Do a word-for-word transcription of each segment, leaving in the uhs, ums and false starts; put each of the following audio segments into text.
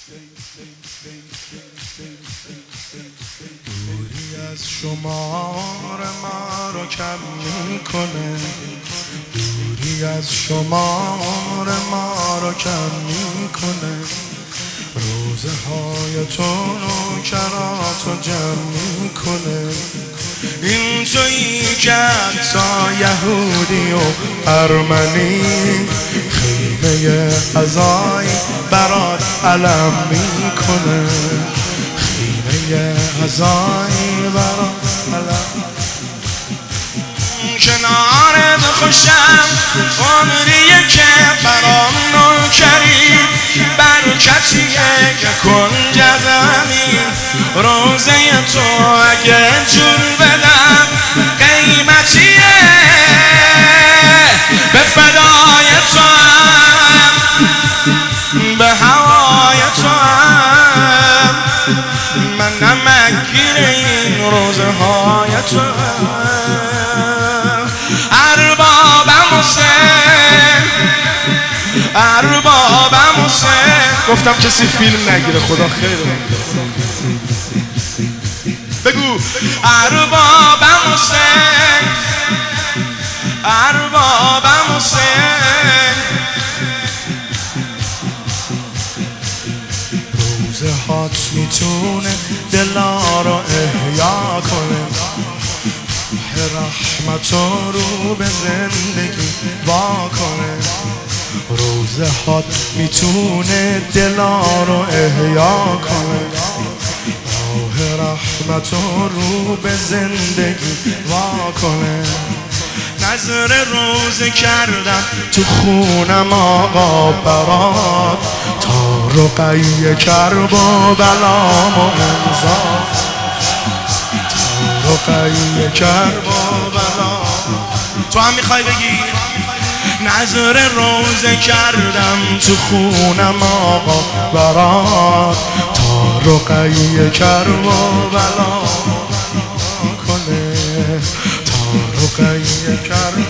دوری از شمار ما رو کم میکنه، دوری از شمار ما رو کم میکنه، روزه های تو نوکراتو جمع میکنه. این تویی که حتی یهودی و ارمنی خیمه عزای برات علم میکنه، خیمه عزای برات علم. کنارت خوشم عمریه که برام نوکری، برکتیه که کنج زمین، روزه تو اگه جون بدم قیمتیه، به فدای تو هم، به هوای تو هم، من نمکگیر این روزه های تو هم. اربابم حسین، اربابم حسین. گفتم کسی فیلم نگیره، خدا خیره. بگو اربابم حسین، اربابم حسین. روزه هات میتونه دلا رو احیا کنه، رحمت رو به زندگی وا کنه. روزه هات میتونه دلا رو احیا کنه، راه رحمت رو به زندگی وا کنه. نظر روزه کردم تو خونم آقا برات، تا رقیه کرب و بلام و انزا، رقیه کرب و بلام. تو هم میخوای بگی؟ نظر روزه کردم تو خونم آقا برات، تا رقیه کرب و بلام کنه، تا رقیه کرب.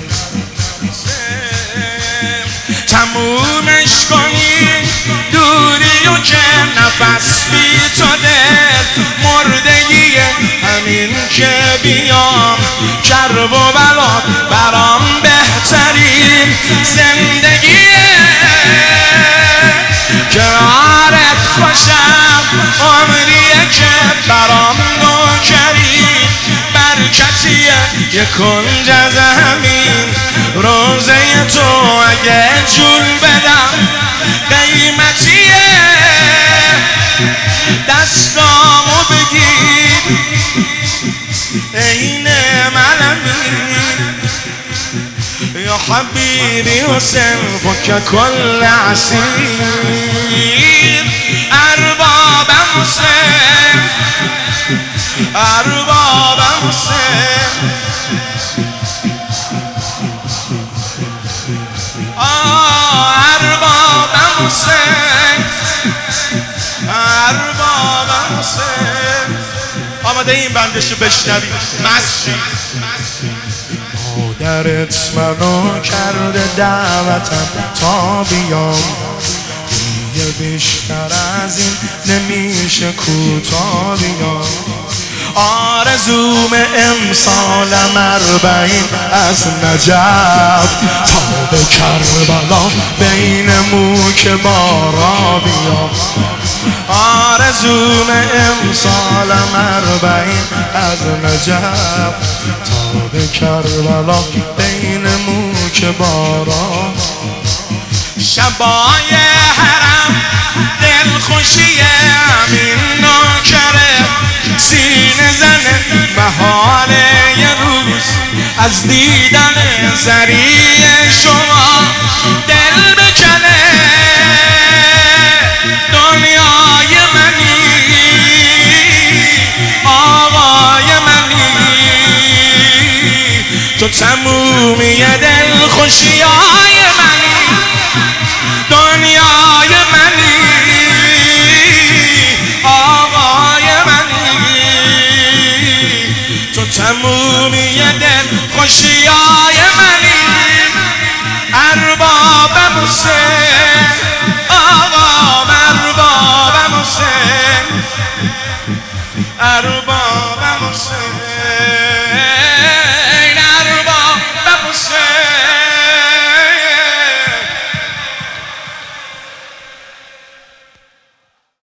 تمومش کنی دوری و که نفس بی تو دل مردگیه، همین که بیام کرب و بلات برام بهترین زندگیه. کنارت خوشم عمریه که برام نوکری، برکتیه یه کنج زمین، روزه تو اگه جون بدم قیمتیه. دستامو بگیر عین منمی، یا حبیبی حسین فک کل عسیر. اربابم حسین، اربابم حسین. آه اربابم حسین، اربابم حسین. آماده این بندشو بشنوی مسجد. مادرت منو کرده دعوتم تا بیام، دیگه بیشتر از این نمیشه کوتاه بیام. آرزوم امسالم اربعین از نجف تا به کربلا بین موک بارا بیام. آرزوم امسالم اربعین از نجف تا به کربلا بین موک بارا. شبای حرم دلخوشی امین نوکره، سینه زنه بهار یه روز از دیدن زری شما دل بکنه. دنیای منی آقای منی، تو تمومی دلخوشیای منی. دنیای منی آقای منی، تو تمومی دلخوشیای منی. اربابم حسین